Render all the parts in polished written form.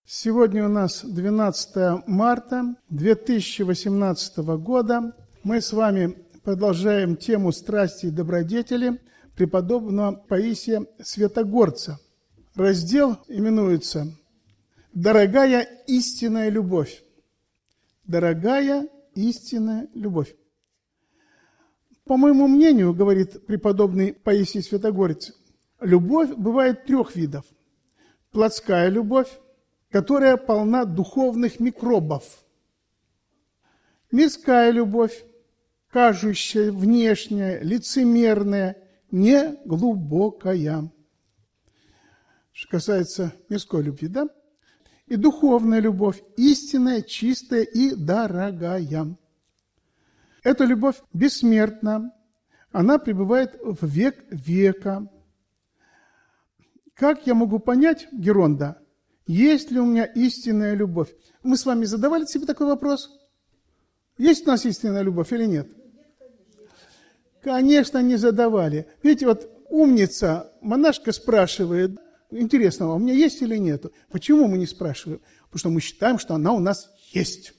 Сегодня у нас 12 марта 2018 года. Мы с вами продолжаем тему страсти и добродетели преподобного Паисия Святогорца. Раздел именуется «Дорогая истинная любовь». Дорогая истинная любовь. По моему мнению, говорит преподобный Паисий Святогорец, любовь бывает трех видов. Плотская любовь, которая полна духовных микробов. Мирская любовь, кажущая, внешняя, лицемерная, неглубокая. Что касается мирской любви, да? И духовная любовь, истинная, чистая и дорогая. Эта любовь бессмертна, она пребывает в век века. Как я могу понять, Геронда, есть ли у меня истинная любовь? Мы с вами задавали себе такой вопрос? Есть у нас истинная любовь или нет? Конечно, не задавали. Видите, вот умница, монашка спрашивает, интересно, у меня есть или нет? Почему мы не спрашиваем? Потому что мы считаем, что она у нас есть.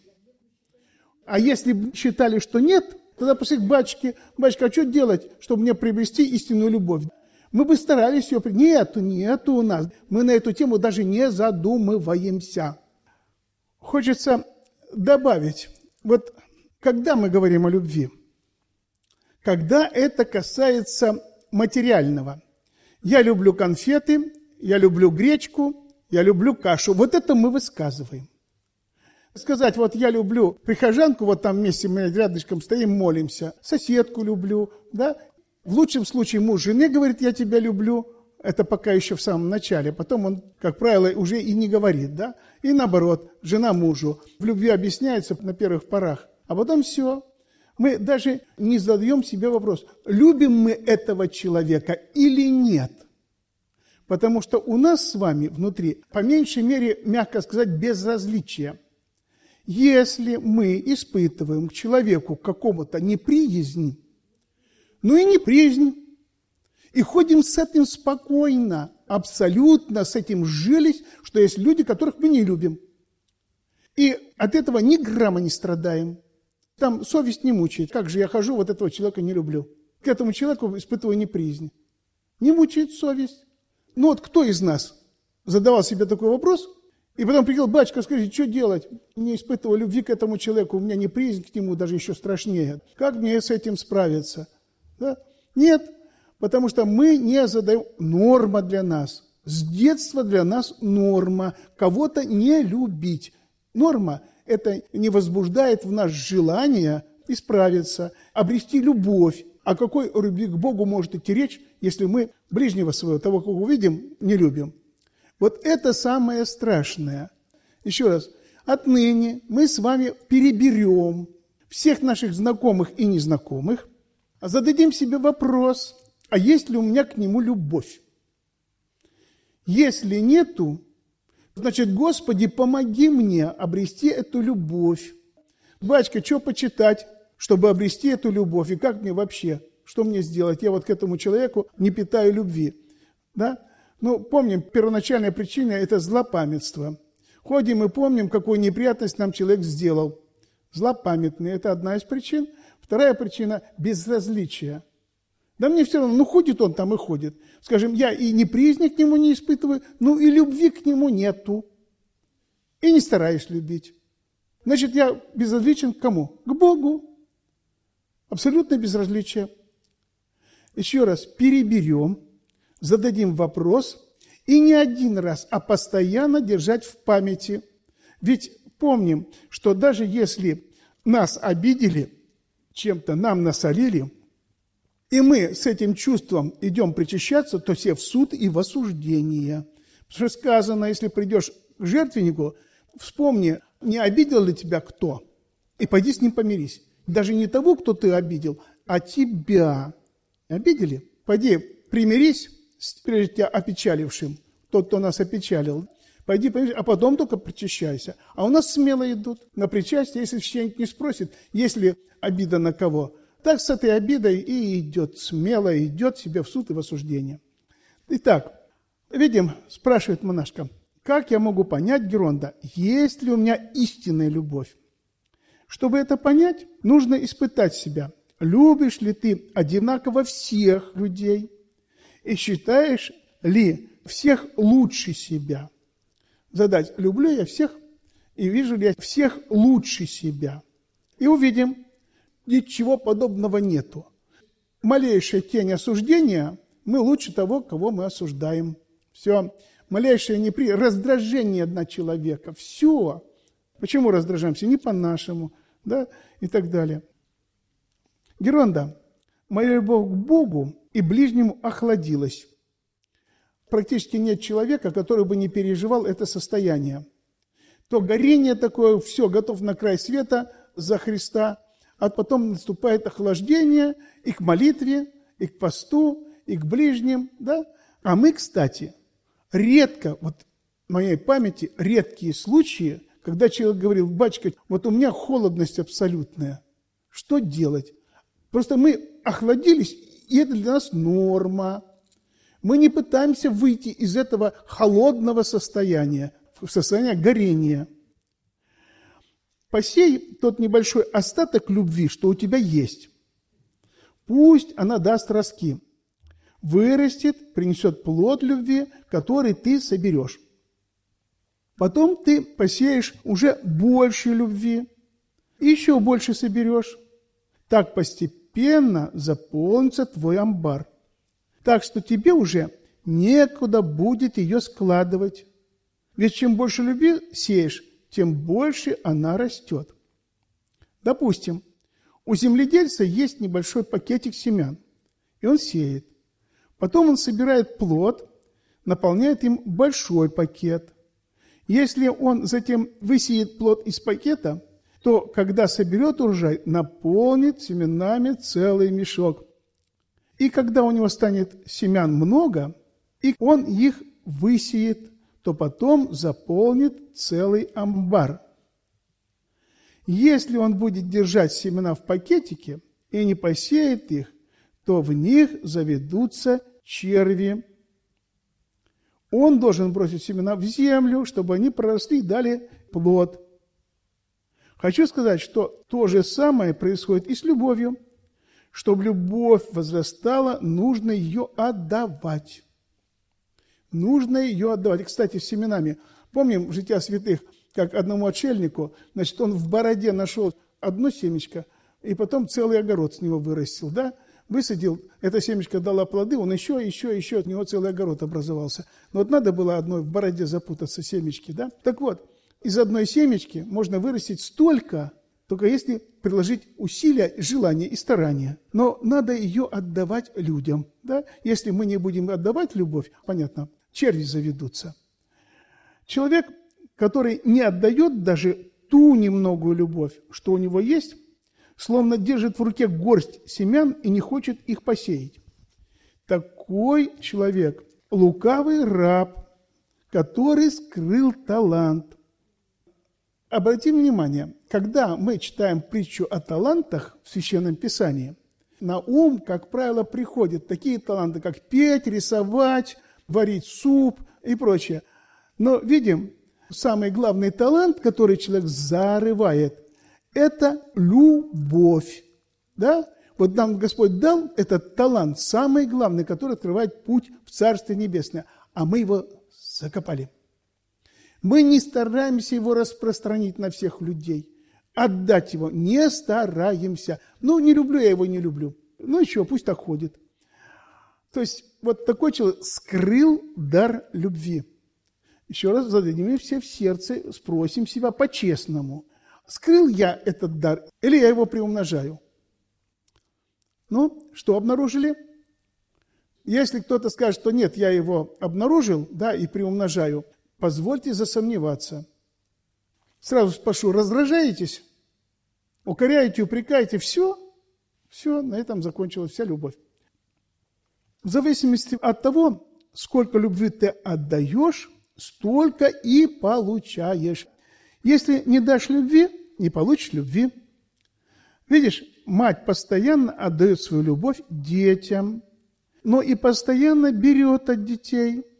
А если бы считали, что нет, тогда пошли к батюшке, батюшка, а что делать, чтобы мне приобрести истинную любовь? Мы бы старались ее принять. Нету у нас. Мы на эту тему даже не задумываемся. Хочется добавить, вот когда мы говорим о любви, когда это касается материального. Я люблю конфеты, я люблю гречку, я люблю кашу. Вот это мы высказываем. Сказать, вот я люблю прихожанку, вот там вместе мы рядышком стоим, молимся, соседку люблю, да. В лучшем случае муж жене говорит, я тебя люблю, это пока еще в самом начале, потом он, как правило, уже и не говорит, да. И наоборот, жена мужу в любви объясняется на первых порах, а потом все. Мы даже не задаем себе вопрос, любим мы этого человека или нет. Потому что у нас с вами внутри, по меньшей мере, мягко сказать, безразличие. Если мы испытываем к человеку какому-то неприязнь, ну и неприязнь, и ходим с этим спокойно, абсолютно с этим сжились, что есть люди, которых мы не любим. И от этого ни грамма не страдаем. Там совесть не мучает. Как же я хожу, вот этого человека не люблю. К этому человеку испытываю неприязнь. Не мучает совесть. Ну вот кто из нас задавал себе такой вопрос, и потом приехал, батюшка, скажи, что делать? Не испытываю любви к этому человеку, у меня неприязнь к нему даже еще страшнее. Как мне с этим справиться? Да? Нет, потому что мы не задаем. Норма для нас. С детства для нас норма. Кого-то не любить. Норма – это не возбуждает в нас желание исправиться, обрести любовь. О какой любви к Богу может идти речь, если мы ближнего своего, того, кого увидим, не любим? Вот это самое страшное. Еще раз. Отныне мы с вами переберем всех наших знакомых и незнакомых, зададим себе вопрос, а есть ли у меня к нему любовь? Если нету, значит, Господи, помоги мне обрести эту любовь. Батюшка, что почитать, чтобы обрести эту любовь? И как мне вообще? Что мне сделать? Я вот к этому человеку не питаю любви. Да? Ну, помним, первоначальная причина – это злопамятство. Ходим и помним, какую неприятность нам человек сделал. Злопамятный – это одна из причин. Вторая причина – безразличие. Да мне все равно, ну ходит он там и ходит. Скажем, я и неприязни к нему не испытываю, ну и любви к нему нету. И не стараюсь любить. Значит, я безразличен к кому? К Богу. Абсолютное безразличие. Еще раз, переберем, зададим вопрос, и не один раз, а постоянно держать в памяти. Ведь помним, что даже если нас обидели, чем-то нам насолили, и мы с этим чувством идем причащаться, то все в суд и в осуждение. Потому что сказано, если придешь к жертвеннику, вспомни, не обидел ли тебя кто, и пойди с ним помирись. Даже не того, кто ты обидел, а тебя. Обидели? Пойди примирись с прежде тебя опечалившим, тот, кто нас опечалил. Пойди помирись, а потом только причащайся. А у нас смело идут на причастие, если священник не спросит, есть ли обида на кого. Так с этой обидой и идет, смело идет себе в суд и в осуждение. Итак, видим, спрашивает монашка, как я могу понять, Геронда, есть ли у меня истинная любовь? Чтобы это понять, нужно испытать себя. Любишь ли ты одинаково всех людей? И считаешь ли всех лучше себя? Задать, люблю я всех и вижу ли я всех лучше себя? И увидим, ничего подобного нету. Малейшая тень осуждения, мы лучше того, кого мы осуждаем. Все. Малейшее раздражение на человека. Все. Почему раздражаемся? Не по-нашему. Да? И так далее. Геронда, моя любовь к Богу и ближнему охладилась. Практически нет человека, который бы не переживал это состояние. То горение такое, все, готов на край света за Христа, а потом наступает охлаждение и к молитве, и к посту, и к ближним. Да? А мы, кстати, редко, вот в моей памяти, редкие случаи, когда человек говорил, батюшка, вот у меня холодность абсолютная, что делать? Просто мы охладились, и это для нас норма. Мы не пытаемся выйти из этого холодного состояния, в состояние горения. Посей тот небольшой остаток любви, что у тебя есть. Пусть она даст ростки, вырастет, принесет плод любви, который ты соберешь. Потом ты посеешь уже больше любви, и еще больше соберешь. Так постепенно заполнится твой амбар. Так что тебе уже некуда будет ее складывать. Ведь чем больше любви сеешь, тем больше она растет. Допустим, у земледельца есть небольшой пакетик семян, и он сеет. Потом он собирает плод, наполняет им большой пакет. Если он затем высеет плод из пакета, то, когда соберет урожай, наполнит семенами целый мешок. И когда у него станет семян много, и он их высеет, то потом заполнит целый амбар. Если он будет держать семена в пакетике и не посеет их, то в них заведутся черви. Он должен бросить семена в землю, чтобы они проросли и дали плод. Хочу сказать, что то же самое происходит и с любовью. Чтобы любовь возрастала, нужно ее отдавать. Нужно ее отдавать. И, кстати, с семенами. Помним «Жития святых», как одному отшельнику, значит, он в бороде нашел одно семечко, и потом целый огород с него вырастил, да? Высадил, это семечко дало плоды, он еще, от него целый огород образовался. Но вот надо было одной в бороде запутаться семечки, да? Так вот, из одной семечки можно вырастить столько, только если приложить усилия, желания и старания. Но надо ее отдавать людям, да? Если мы не будем отдавать любовь, понятно, черви заведутся. Человек, который не отдает даже ту немногую любовь, что у него есть, словно держит в руке горсть семян и не хочет их посеять. Такой человек – лукавый раб, который скрыл талант. Обратим внимание, когда мы читаем притчу о талантах в Священном Писании, на ум, как правило, приходят такие таланты, как петь, рисовать, варить суп и прочее. Но видим, самый главный талант, который человек зарывает, это любовь. Да? Вот нам Господь дал этот талант, самый главный, который открывает путь в Царствие Небесное, а мы его закопали. Мы не стараемся его распространить на всех людей, отдать его не стараемся. Ну, не люблю я его, не люблю. Ну, еще, пусть так ходит. То есть, вот такой человек скрыл дар любви. Еще раз зададим все в сердце, спросим себя по-честному. Скрыл я этот дар или я его приумножаю? Ну, что обнаружили? Если кто-то скажет, что нет, я его обнаружил, да, и приумножаю, позвольте засомневаться. Сразу спрошу, раздражаетесь? Укоряете, упрекаете? Все, на этом закончилась вся любовь. В зависимости от того, сколько любви ты отдаешь, столько и получаешь. Если не дашь любви, не получишь любви. Видишь, мать постоянно отдает свою любовь детям, но и постоянно берет от детей.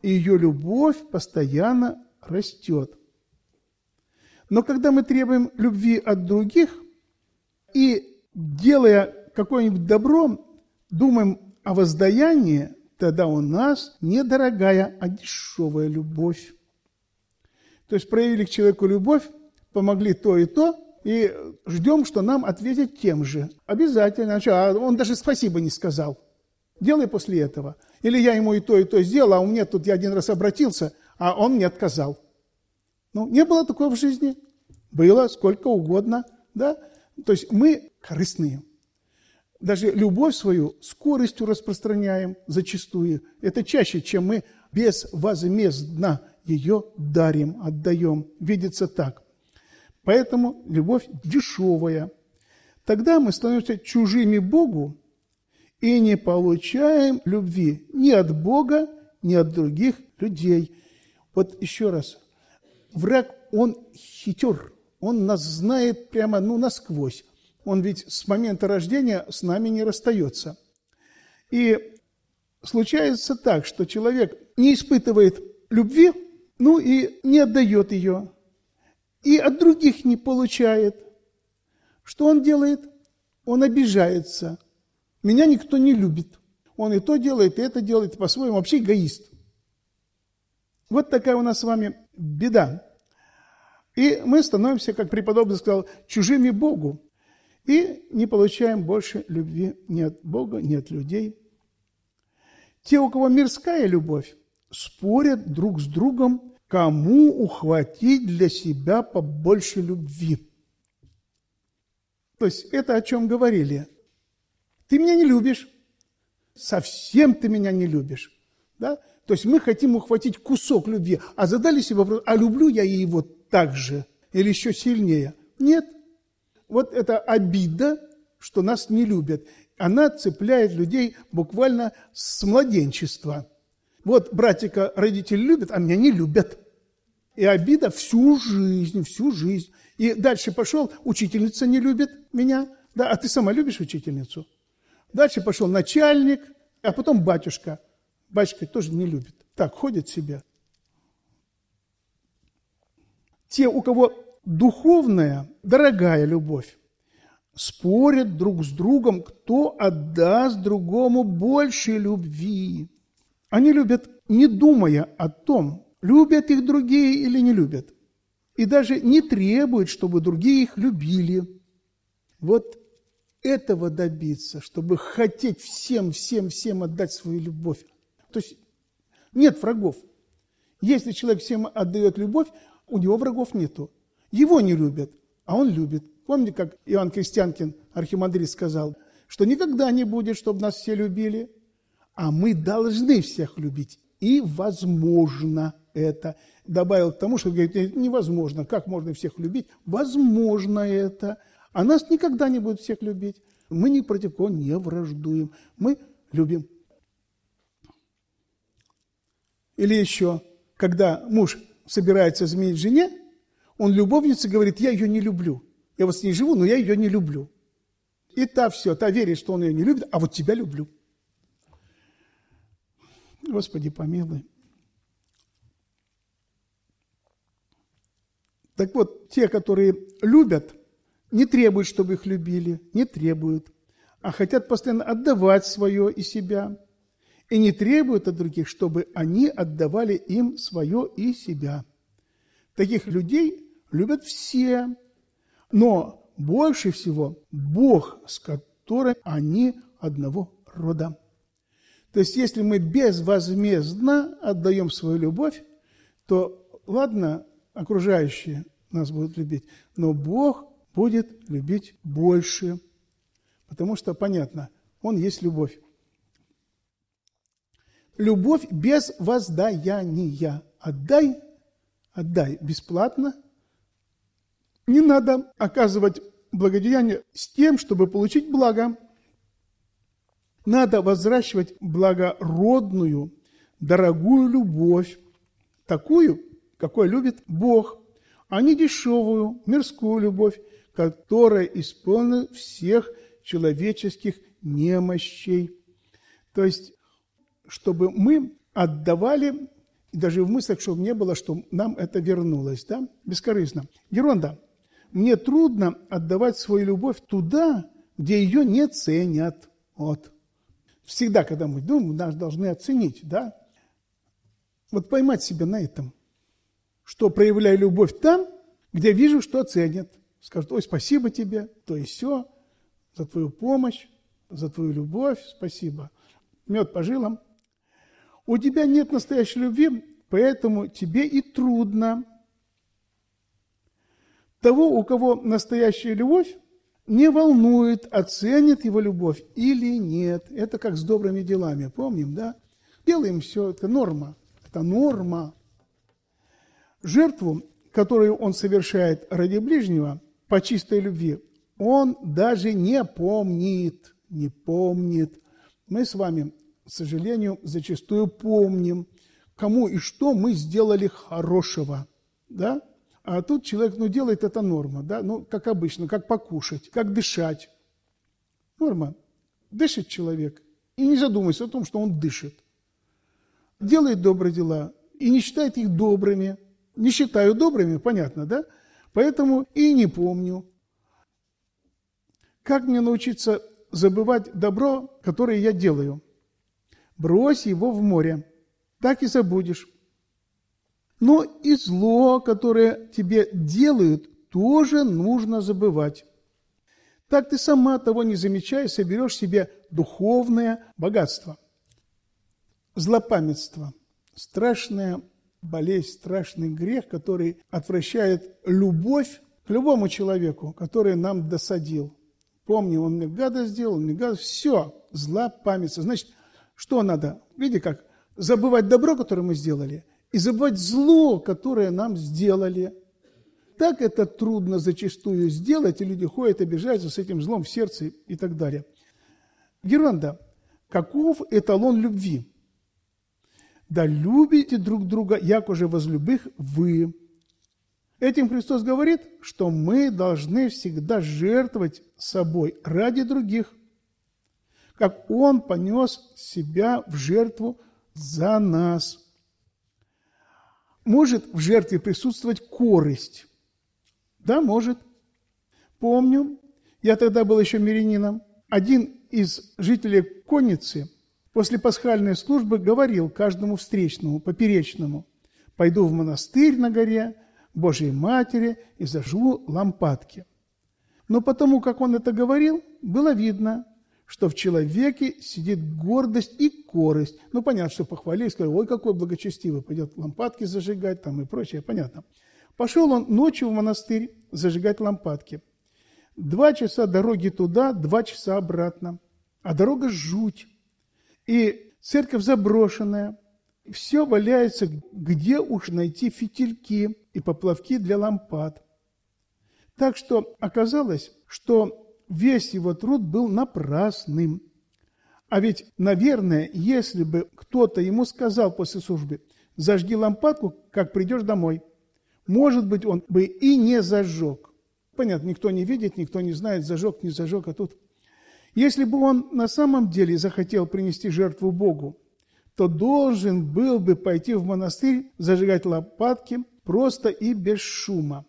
и ее любовь постоянно растет. Но когда мы требуем любви от других и, делая какое-нибудь добро, думаем о воздаянии, тогда у нас недорогая, а дешевая любовь. То есть проявили к человеку любовь, помогли то, и ждем, что нам ответят тем же. Обязательно. А он даже спасибо не сказал. Делай после этого. Или я ему и то сделал, а у меня тут я один раз обратился, а он мне отказал. Ну, не было такого в жизни. Было сколько угодно. Да? То есть мы корыстные. Даже любовь свою скоростью распространяем зачастую. Это чаще, чем мы безвозмездно ее дарим, отдаем. Видится так. Поэтому любовь дешевая. Тогда мы становимся чужими Богу и не получаем любви ни от Бога, ни от других людей. Вот еще раз. Враг, он хитер. Он нас знает прямо насквозь. Он ведь с момента рождения с нами не расстается. И случается так, что человек не испытывает любви, и не отдает ее, и от других не получает. Что он делает? Он обижается. Меня никто не любит. Он и то делает, и это делает по-своему. Вообще эгоист. Вот такая у нас с вами беда. И мы становимся, как преподобный сказал, чужими Богу. И не получаем больше любви ни от Бога, ни от людей. Те, у кого мирская любовь, спорят друг с другом, кому ухватить для себя побольше любви. То есть это о чем говорили. Ты меня не любишь, совсем ты меня не любишь. Да? То есть мы хотим ухватить кусок любви, а задали себе вопрос, а люблю я его так же или еще сильнее? Нет. Вот это обида, что нас не любят. Она цепляет людей буквально с младенчества. Вот братика родители любят, а меня не любят. И обида всю жизнь. И дальше пошел, учительница не любит меня. Да, а ты сама любишь учительницу? Дальше пошел начальник, а потом батюшка. Батюшка тоже не любит. Так, ходит себе. Те, у кого духовная, дорогая любовь, спорят друг с другом, кто отдаст другому больше любви. Они любят, не думая о том, любят их другие или не любят. И даже не требуют, чтобы другие их любили. Вот этого добиться, чтобы хотеть всем отдать свою любовь. То есть нет врагов. Если человек всем отдает любовь, у него врагов нету. Его не любят, а он любит. Помните, как Иоанн Крестьянкин, архимандрит, сказал, что никогда не будет, чтобы нас все любили, а мы должны всех любить. И возможно это. Добавил к тому, что говорит, невозможно. Как можно всех любить? Возможно это. А нас никогда не будут всех любить. Мы ни против кого не враждуем. Мы любим. Или еще, когда муж собирается изменить жене, он любовнице говорит, я ее не люблю. Я вот с ней живу, но я ее не люблю. И та верит, что он ее не любит, а вот тебя люблю. Господи, помилуй. Так вот, те, которые любят, не требуют, чтобы их любили, не требуют, а хотят постоянно отдавать свое и себя. И не требуют от других, чтобы они отдавали им свое и себя. Таких людей любят все, но больше всего Бог, с которым они одного рода. То есть, если мы безвозмездно отдаем свою любовь, то, ладно, окружающие нас будут любить, но Бог будет любить больше, потому что, понятно, Он есть любовь. Любовь без воздаяния. Отдай бесплатно. Не надо оказывать благодеяние с тем, чтобы получить благо. Надо взращивать благородную, дорогую любовь, такую, какой любит Бог, а не дешевую, мирскую любовь, которая исполнена всех человеческих немощей. То есть, чтобы мы отдавали И даже в мыслях, чтобы не было, что нам это вернулось, да? Бескорыстно. Ерунда. Мне трудно отдавать свою любовь туда, где ее не ценят. Вот. Всегда, когда мы думаем, нас должны оценить, да? Вот поймать себя на этом. Что проявляю любовь там, где вижу, что ценят. Скажут: ой, спасибо тебе, то и все, за твою помощь, за твою любовь, спасибо. Мед по жилам. У тебя нет настоящей любви, поэтому тебе и трудно. Того, у кого настоящая любовь, не волнует, оценит его любовь или нет. Это как с добрыми делами, помним, да? Делаем все, это норма. Это норма. Жертву, которую он совершает ради ближнего, по чистой любви, он даже не помнит. Не помнит. Мы с вами, к сожалению, зачастую помним, кому и что мы сделали хорошего. Да? А тут человек, делает это норма, да? Как обычно, как покушать, как дышать. Норма. Дышит человек и не задумывается о том, что он дышит. Делает добрые дела и не считает их добрыми. Не считаю добрыми, понятно, да? Поэтому и не помню. Как мне научиться забывать добро, которое я делаю? Брось его в море, так и забудешь. Но и зло, которое тебе делают, тоже нужно забывать. Так ты сама, того не замечая, соберешь себе духовное богатство. Злопамятство – страшная болезнь, страшный грех, который отвращает любовь к любому человеку, который нам досадил. Помни, он мне гадость сделал, он мне гадость. Все, злопамятство. Значит, что надо? Видите, как забывать добро, которое мы сделали, и забывать зло, которое нам сделали. Так это трудно зачастую сделать, и люди ходят, обижаются с этим злом в сердце и так далее. Ерунда. Каков эталон любви? Да любите друг друга, як уже возлюбих вы. Этим Христос говорит, что мы должны всегда жертвовать собой ради других, как Он понес себя в жертву за нас. Может в жертве присутствовать корость? Да, может. Помню, я тогда был еще мирянином. Один из жителей Конницы после пасхальной службы говорил каждому встречному, поперечному: пойду в монастырь на горе Божьей Матери и зажгу лампадки. Но потому, как он это говорил, было видно, что в человеке сидит гордость и корость. Понятно, что похвалили, сказали: ой, какой благочестивый, пойдет лампадки зажигать там и прочее, понятно. Пошел он ночью в монастырь зажигать лампадки. 2 часа дороги туда, 2 часа обратно. А дорога жуть. И церковь заброшенная. Все валяется, где уж найти фитильки и поплавки для лампад. Так что оказалось, что весь его труд был напрасным. А ведь, наверное, если бы кто-то ему сказал после службы: зажги лампадку, как придешь домой, может быть, он бы и не зажег. Понятно, никто не видит, никто не знает, зажег, не зажег, а тут... Если бы он на самом деле захотел принести жертву Богу, то должен был бы пойти в монастырь, зажигать лампадки просто и без шума.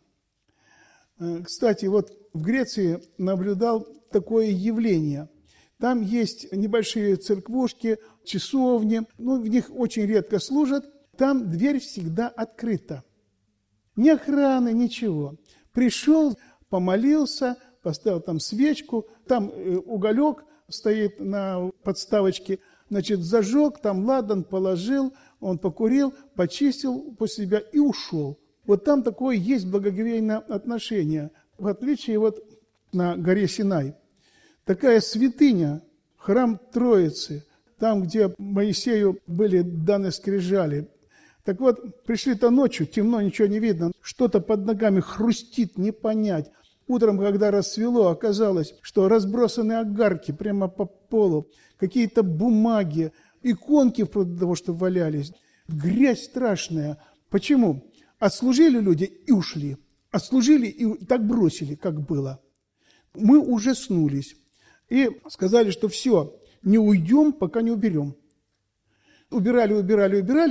Кстати, вот в Греции наблюдал такое явление. Там есть небольшие церквушки, часовни, в них очень редко служат. Там дверь всегда открыта. Ни охраны, ничего. Пришел, помолился, поставил там свечку, там уголек стоит на подставочке, зажег, там ладан положил, он покурил, почистил после себя и ушел. Вот там такое есть благоговейное отношение, в отличие на горе Синай. Такая святыня, храм Троицы, там, где Моисею были даны скрижали. Так вот, пришли-то ночью, темно, ничего не видно, что-то под ногами хрустит, не понять. Утром, когда рассвело, оказалось, что разбросаны огарки прямо по полу, какие-то бумаги, иконки вплоть до того, что валялись. Грязь страшная. Почему? Отслужили люди и ушли. Отслужили и так бросили, как было. Мы ужаснулись и сказали, что все, не уйдем, пока не уберем. Убирали,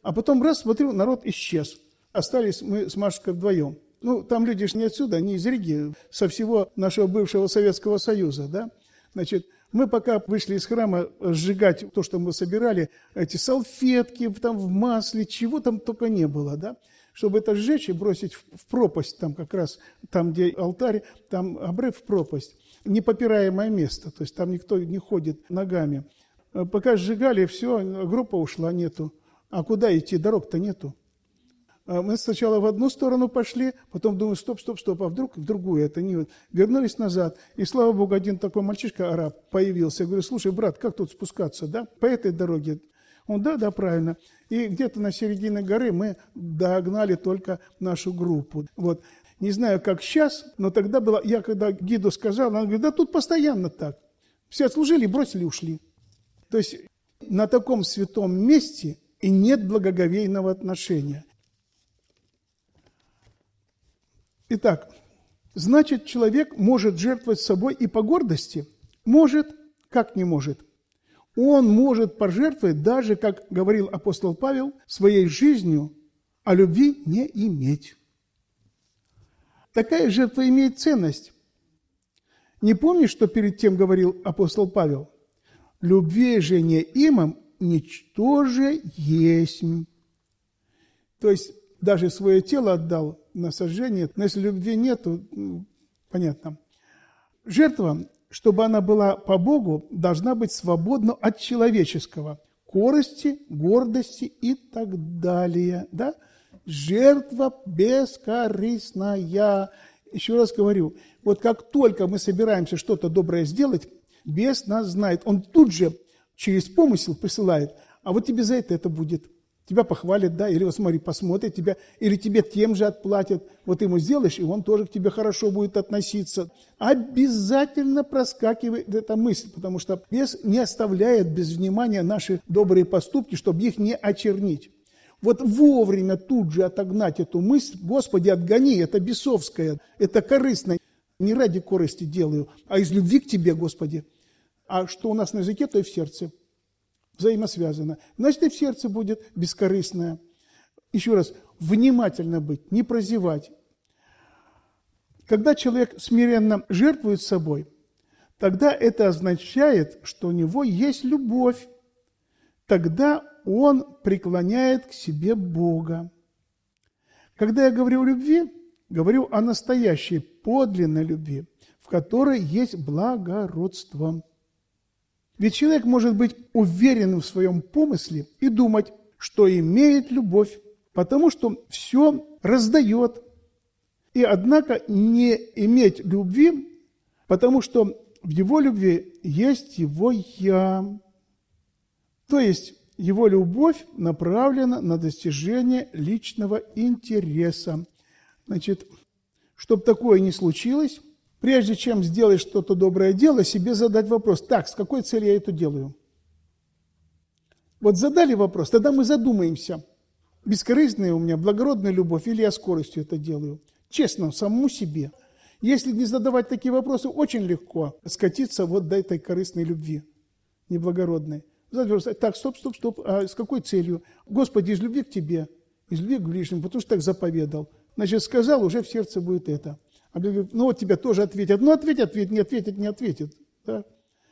А потом раз, смотрю, народ исчез. Остались мы с Машкой вдвоем. Ну, там люди же не отсюда, они из Риги, со всего нашего бывшего Советского Союза, да. Значит, мы пока вышли из храма сжигать то, что мы собирали, эти салфетки там в масле, чего там только не было, да. Чтобы это сжечь и бросить в пропасть, там как раз, там, где алтарь, там обрыв в пропасть. Непопираемое место, то есть там никто не ходит ногами. Пока сжигали, все, группа ушла, нету. А куда идти? Дорог-то нету. Мы сначала в одну сторону пошли, потом думаю, стоп, а вдруг в другую. Это не... Вернулись назад, и, слава Богу, один такой мальчишка, араб, появился. Я говорю, слушай, брат, как тут спускаться, да? По этой дороге. Он, да, правильно. И где-то на середине горы мы догнали только нашу группу. Вот. Не знаю, как сейчас, но тогда было, я когда гиду сказал, он говорит, да тут постоянно так. Все отслужили, бросили, ушли. То есть на таком святом месте и нет благоговейного отношения. Итак, значит, человек может жертвовать собой и по гордости? Может. Как не может? Он может пожертвовать даже, как говорил апостол Павел, своей жизнью, а любви не иметь. Такая жертва имеет ценность. Не помнишь, что перед тем говорил апостол Павел? «Любви же не имам, ничто же есть». То есть даже свое тело отдал на сожжение, но если любви нету, понятно. Жертва, чтобы она была по Богу, должна быть свободна от человеческого, корысти, гордости и так далее. Да? Жертва бескорыстная. Еще раз говорю, вот как только мы собираемся что-то доброе сделать, бес нас знает. Он тут же через помысел присылает, а вот тебе за это будет. Тебя похвалят, да, или вот смотри, посмотрят тебя, или тебе тем же отплатят. Вот ему сделаешь, и он тоже к тебе хорошо будет относиться. Обязательно проскакивает эта мысль, потому что бес не оставляет без внимания наши добрые поступки, чтобы их не очернить. Вот вовремя тут же отогнать эту мысль, Господи, отгони, это бесовское, это корыстное. Не ради корысти делаю, а из любви к Тебе, Господи. А что у нас на языке, то и в сердце. Взаимосвязано. Значит, и в сердце будет бескорыстное. Еще раз, внимательно быть, не прозевать. Когда человек смиренно жертвует собой, тогда это означает, что у него есть любовь. Тогда он преклоняет к себе Бога. Когда я говорю о любви, говорю о настоящей, подлинной любви, в которой есть благородство. Ведь человек может быть уверен в своем помысле и думать, что имеет любовь, потому что все раздает. И однако не иметь любви, потому что в его любви есть его «я». То есть его любовь направлена на достижение личного интереса. Значит, чтобы такое не случилось, прежде чем сделать что-то доброе дело, себе задать вопрос, так, с какой целью я это делаю? Вот задали вопрос, тогда мы задумаемся, бескорыстная у меня, благородная любовь, или я скоростью это делаю. Честно, самому себе. Если не задавать такие вопросы, очень легко скатиться вот до этой корыстной любви, неблагородной. Так, стоп, а с какой целью? Господи, из любви к Тебе, из любви к ближнему, потому что так заповедал. Значит, сказал, уже в сердце будет это. А говорит, ну вот тебя тоже ответят. Ну ответь, не ответит. Да?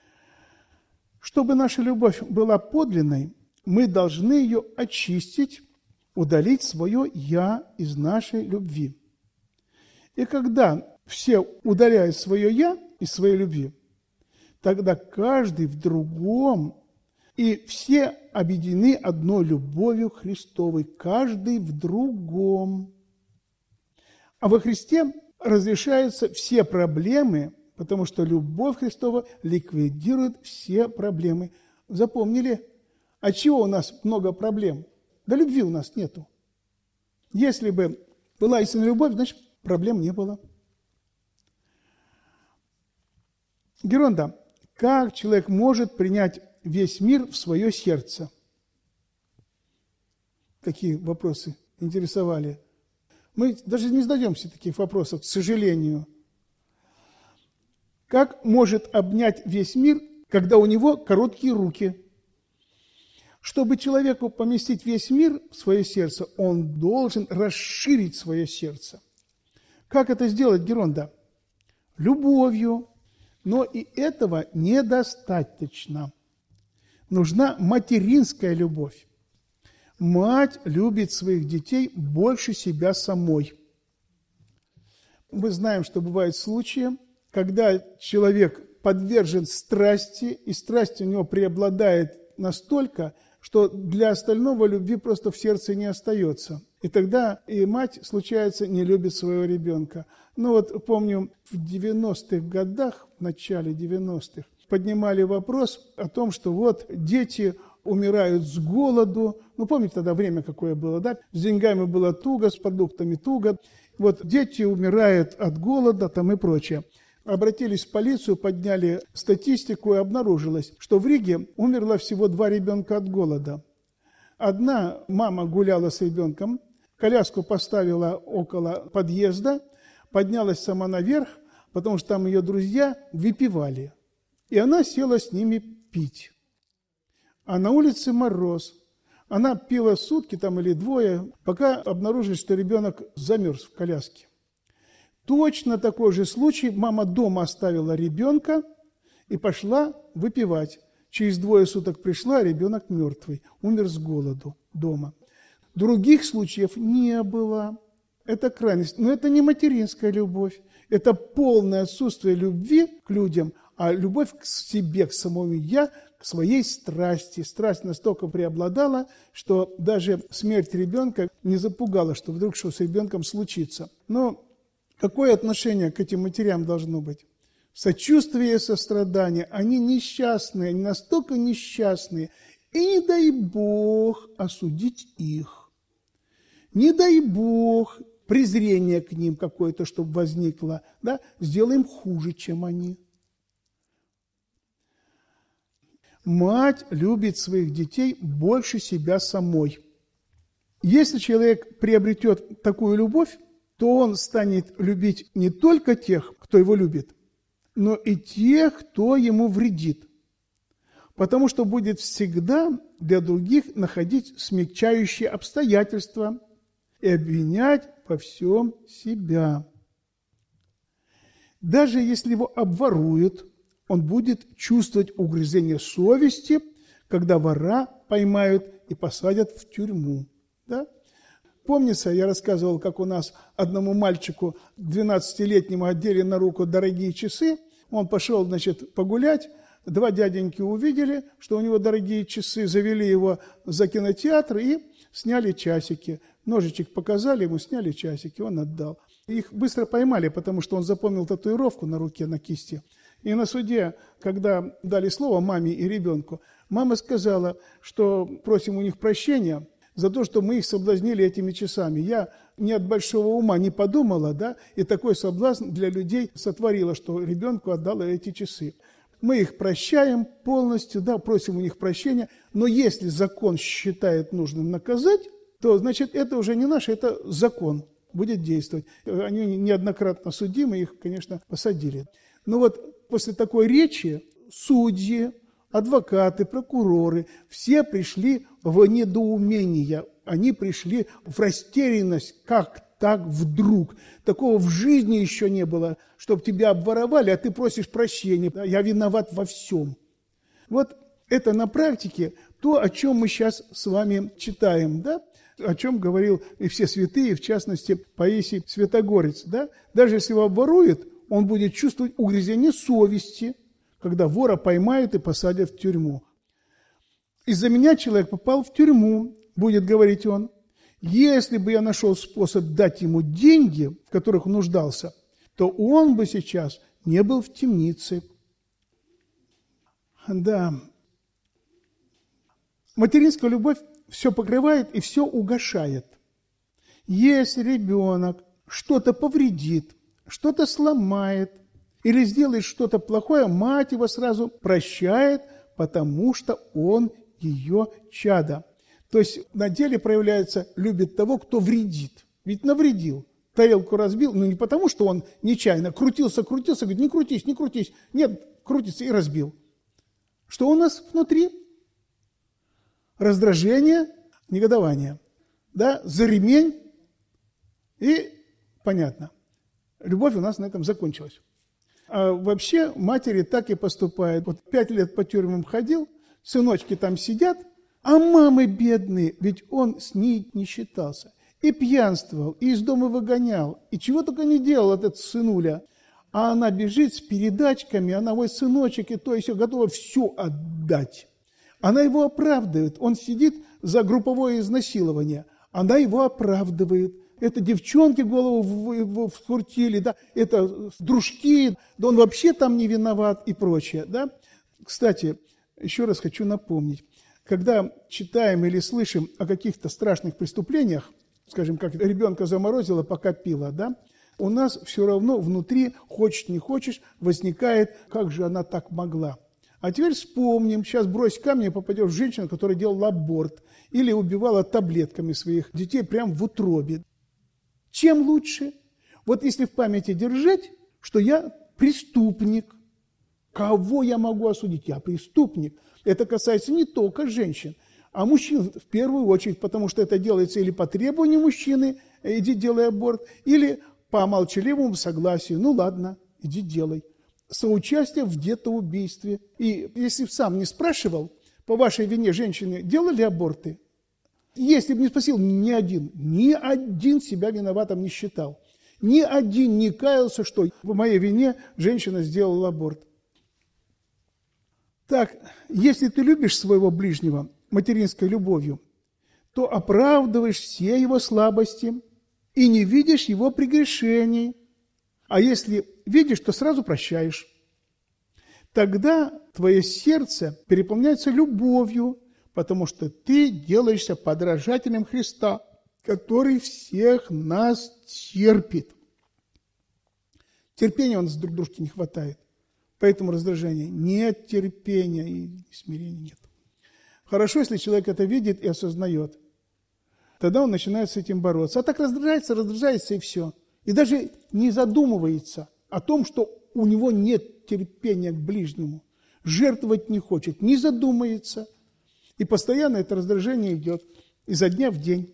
Чтобы наша любовь была подлинной, мы должны ее очистить, удалить свое «я» из нашей любви. И когда все удаляют свое «я» из своей любви, тогда каждый в другом, и все объединены одной любовью Христовой, каждый в другом. А во Христе разрешаются все проблемы, потому что любовь Христова ликвидирует все проблемы. Запомнили? От чего у нас много проблем? Да любви у нас нету. Если бы была истинная любовь, значит, проблем не было. Геронда, как человек может принять весь мир в свое сердце? Какие вопросы интересовали? Мы даже не задаемся таких вопросов, к сожалению. Как может обнять весь мир, когда у него короткие руки? Чтобы человеку поместить весь мир в свое сердце, он должен расширить свое сердце. Как это сделать, Геронда? Любовью. Но и этого недостаточно. Нужна материнская любовь. Мать любит своих детей больше себя самой. Мы знаем, что бывают случаи, когда человек подвержен страсти, и страсть у него преобладает настолько, что для остального любви просто в сердце не остается. И тогда и мать, случается, не любит своего ребенка. Ну вот помню, в 90-х годах, в начале 90-х, поднимали вопрос о том, что вот дети умирают с голоду. Ну, помните, тогда время какое было, да? С деньгами было туго, с продуктами туго. Вот дети умирают от голода там и прочее. Обратились в полицию, подняли статистику, и обнаружилось, что в Риге умерло всего 2 ребенка от голода. Одна мама гуляла с ребенком, коляску поставила около подъезда, поднялась сама наверх, потому что там ее друзья выпивали. И она села с ними пить. А на улице мороз. Она пила сутки там или 2, пока обнаружили, что ребенок замерз в коляске. Точно такой же случай. Мама дома оставила ребенка и пошла выпивать. Через 2 суток пришла, ребенок мертвый, умер с голоду дома. Других случаев не было. Это крайность. Но это не материнская любовь. Это полное отсутствие любви к людям, а любовь к себе, к самому «я», к своей страсти. Страсть настолько преобладала, что даже смерть ребенка не запугала, что вдруг что с ребенком случится. Но какое отношение к этим матерям должно быть? Сочувствие и сострадание. Они несчастные, они настолько несчастные. И не дай Бог осудить их. Не дай Бог презрение к ним какое-то, чтобы возникло. Да? Сделаем хуже, чем они. Мать любит своих детей больше себя самой. Если человек приобретет такую любовь, то он станет любить не только тех, кто его любит, но и тех, кто ему вредит. Потому что будет всегда для других находить смягчающие обстоятельства и обвинять во всем себя. Даже если его обворуют, он будет чувствовать угрызение совести, когда вора поймают и посадят в тюрьму. Да? Помнится, я рассказывал, как у нас одному мальчику 12-летнему одели на руку дорогие часы. Он пошел, погулять. 2 дяденьки увидели, что у него дорогие часы, завели его за кинотеатр и сняли часики. Ножичек показали ему, сняли часики, он отдал. Их быстро поймали, потому что он запомнил татуировку на руке, на кисти. И на суде, когда дали слово маме и ребенку, мама сказала, что просим у них прощения за то, что мы их соблазнили этими часами. Я не от большого ума не подумала, да, и такой соблазн для людей сотворила, что ребенку отдала эти часы. Мы их прощаем полностью, да, просим у них прощения, но если закон считает нужным наказать, то, значит, это уже не наше, это закон будет действовать. Они неоднократно судимы, их, конечно, посадили. Но вот после такой речи судьи, адвокаты, прокуроры, все пришли в недоумение, они пришли в растерянность, как так вдруг. Такого в жизни еще не было, чтобы тебя обворовали, а ты просишь прощения. Я виноват во всем. Вот это на практике то, о чем мы сейчас с вами читаем, да? О чем говорил и все святые, в частности, Паисий Святогорец. Да? Даже если его обворуют, он будет чувствовать угрызение совести, когда вора поймают и посадят в тюрьму. Из-за меня человек попал в тюрьму, будет говорить он. Если бы я нашел способ дать ему деньги, в которых он нуждался, то он бы сейчас не был в темнице. Да. Материнская любовь все покрывает и все угошает. Если ребенок что-то повредит, что-то сломает или сделает что-то плохое, мать его сразу прощает, потому что он ее чадо. То есть на деле проявляется любит того, кто вредит. Ведь навредил. Тарелку разбил, но не потому, что он нечаянно крутился, говорит, не крутись. Нет, крутится и разбил. Что у нас внутри? раздражение, негодование. Да? За ремень, и понятно. Любовь у нас на этом закончилась. А вообще матери так и поступают. Вот 5 лет по тюрьмам ходил, сыночки там сидят, а мамы бедные, ведь он с ней не считался. И пьянствовал, и из дома выгонял, и чего только не делал этот сынуля. А она бежит с передачками, она, ой, сыночек, и то, и все, готова все отдать. Она его оправдывает, он сидит за групповое изнасилование, она его оправдывает. Это девчонки голову вкрутили, да, это дружки, да он вообще там не виноват и прочее. Да? Кстати, еще раз хочу напомнить, когда читаем или слышим о каких-то страшных преступлениях, скажем, как ребенка заморозило, пока пила, да, у нас все равно внутри, хочешь не хочешь, возникает, как же она так могла. А теперь вспомним, сейчас брось камни и попадешь в женщину, которая делала аборт или убивала таблетками своих детей прямо в утробе. Чем лучше? Вот если в памяти держать, что я преступник, кого я могу осудить? Я преступник. Это касается не только женщин, а мужчин в первую очередь, потому что это делается или по требованию мужчины, иди делай аборт, или по молчаливому согласию, ну ладно, иди делай. Соучастие в детоубийстве. И если сам не спрашивал, по вашей вине женщины делали аборты? Если бы не спросил, ни один себя виноватым не считал. Ни один не каялся, что по моей вине женщина сделала аборт. Так, если ты любишь своего ближнего материнской любовью, то оправдываешь все его слабости и не видишь его прегрешений. А если видишь, то сразу прощаешь. Тогда твое сердце переполняется любовью, потому что ты делаешься подражателем Христа, который всех нас терпит. Терпения у нас друг дружке не хватает. Поэтому раздражения нет, терпения и смирения нет. Хорошо, если человек это видит и осознает. Тогда он начинает с этим бороться. А так раздражается и все. И даже не задумывается о том, что у него нет терпения к ближнему. Жертвовать не хочет, не задумается. И постоянно это раздражение идет изо дня в день.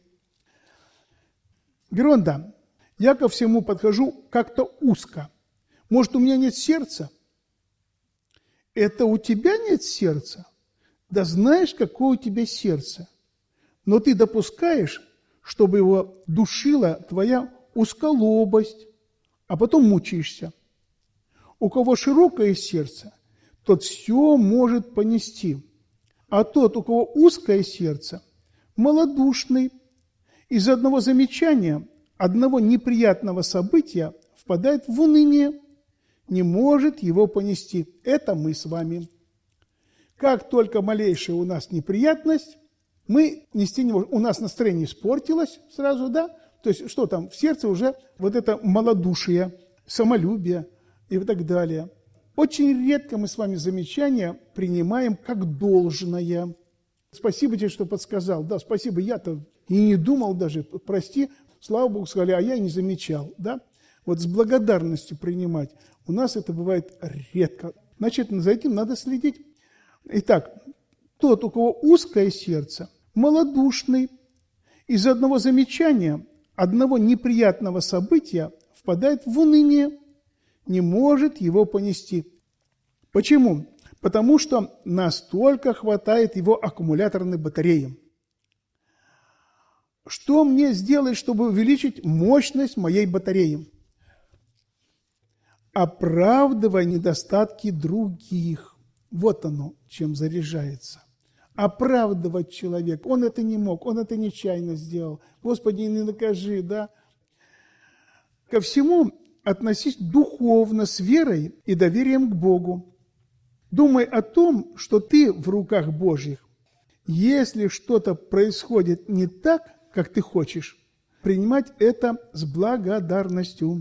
Геронда, я ко всему подхожу как-то узко. Может, у меня нет сердца? Это у тебя нет сердца? Да знаешь, какое у тебя сердце. Но ты допускаешь, чтобы его душила твоя узколобость, а потом мучаешься. У кого широкое сердце, тот все может понести. А тот, у кого узкое сердце, малодушный, из одного замечания, одного неприятного события впадает в уныние, не может его понести. Это мы с вами. Как только малейшая у нас неприятность, мы нести не можем. У нас настроение испортилось сразу, да? То есть, что там? В сердце уже вот это малодушие, самолюбие и так далее. Очень редко мы с вами замечания принимаем как должное. Спасибо тебе, что подсказал. Да, спасибо, я-то и не думал даже. Прости, слава Богу, сказали, а я и не замечал. Да? Вот с благодарностью принимать. У нас это бывает редко. Значит, за этим надо следить. Итак, тот, у кого узкое сердце, малодушный, из одного замечания, одного неприятного события впадает в уныние, не может его понести. Почему? Потому что настолько хватает его аккумуляторной батареи. Что мне сделать, чтобы увеличить мощность моей батареи? Оправдывая недостатки других. Вот оно, чем заряжается. Оправдывать человека. Он это не мог, он это нечаянно сделал. Господи, не накажи, да? Ко всему относись духовно, с верой и доверием к Богу. Думай о том, что ты в руках Божьих. Если что-то происходит не так, как ты хочешь, принимать это с благодарностью.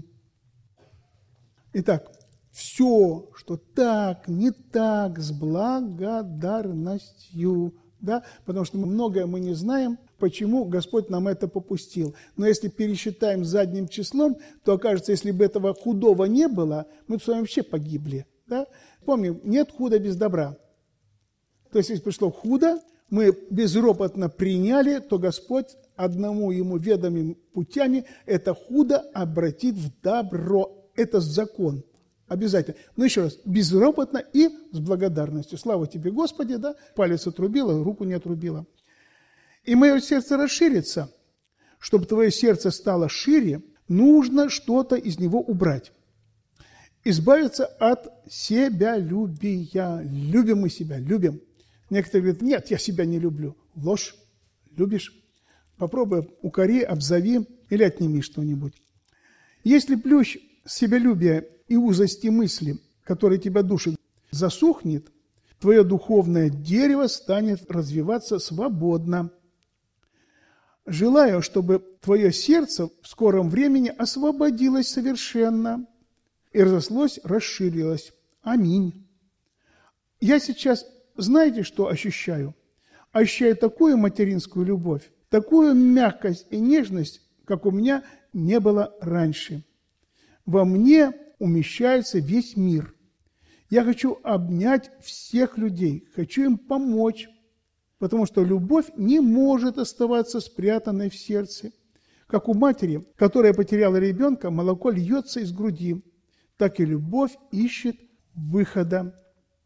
Итак, все, что так, не так, с благодарностью. Да? Потому что многое мы не знаем, почему Господь нам это попустил. Но если пересчитаем задним числом, то окажется, если бы этого худого не было, мы бы с вами вообще погибли. Да? Помним, нет худа без добра. То есть, если пришло худо, мы безропотно приняли, то Господь одному Ему ведомыми путями это худо обратит в добро. Это закон. Обязательно. Но еще раз, безропотно и с благодарностью. Слава Тебе, Господи, да? Палец отрубила, руку не отрубила. И мое сердце расширится. Чтобы твое сердце стало шире, нужно что-то из него убрать. Избавиться от себялюбия. Любим мы себя, любим. Некоторые говорят, нет, я себя не люблю. Ложь. Любишь? Попробуй укори, обзови или отними что-нибудь. Если плющ себялюбия и узости мысли, которые тебя душит, засохнет, твое духовное дерево станет развиваться свободно. Желаю, чтобы твое сердце в скором времени освободилось совершенно и разрослось, расширилось. Аминь. Я сейчас, знаете, что ощущаю? Ощущаю такую материнскую любовь, такую мягкость и нежность, как у меня не было раньше. Во мне умещается весь мир. Я хочу обнять всех людей, хочу им помочь, потому что любовь не может оставаться спрятанной в сердце. Как у матери, которая потеряла ребенка, молоко льется из груди, так и любовь ищет выхода.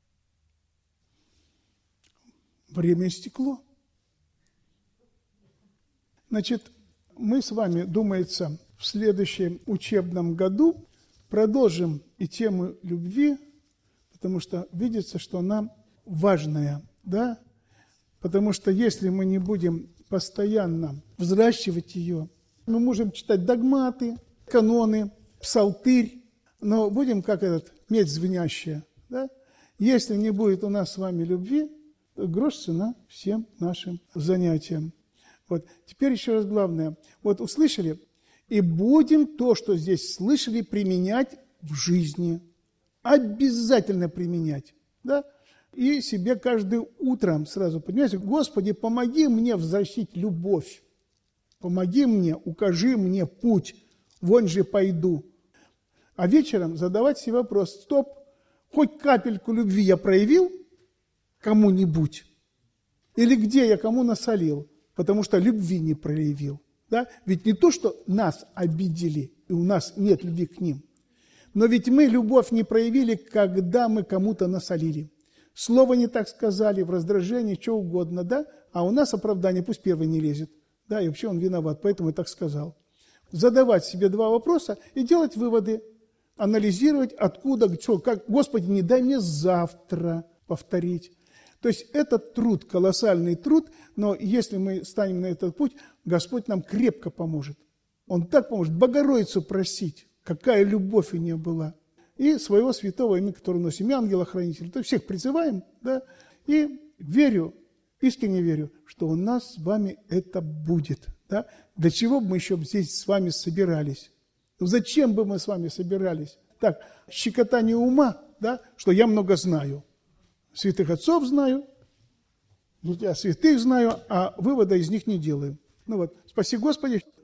Время истекло. Значит, мы с вами, думается, в следующем учебном году продолжим и тему любви, потому что видится, что она важная, да? Потому что если мы не будем постоянно взращивать ее, мы можем читать догматы, каноны, псалтырь, но будем как этот медь звенящая, да? Если не будет у нас с вами любви, то грош цена всем нашим занятиям. Вот. Теперь еще раз главное. Вот услышали? И будем то, что здесь слышали, применять в жизни. Обязательно применять. Да? И себе каждое утро сразу понимаете, Господи, помоги мне взрастить любовь. Помоги мне, укажи мне путь. Вон же пойду. А вечером задавать себе вопрос. Стоп, хоть капельку любви я проявил кому-нибудь? Или где я кому насолил? Потому что любви не проявил. Да? Ведь не то, что нас обидели, и у нас нет любви к ним. Но ведь мы любовь не проявили, когда мы кому-то насолили. Слово не так сказали, в раздражении, что угодно, да? А у нас оправдание, пусть первый не лезет. Да, и вообще он виноват, поэтому я так сказал. Задавать себе два вопроса и делать выводы. Анализировать, откуда, что, как. Господи, не дай мне завтра повторить. То есть это труд, колоссальный труд, но если мы станем на этот путь, Господь нам крепко поможет. Он так поможет. Богородицу просить, какая любовь у нее была. И своего святого имя, которое носим, и ангела-хранителя. То есть всех призываем, да, и верю, искренне верю, что у нас с вами это будет. Да? Для чего бы мы еще здесь с вами собирались? Ну зачем бы мы с вами собирались? Так, щекотание ума, да, что я много знаю. Святых отцов знаю, я святых знаю, а вывода из них не делаю. Ну вот, спаси Господи.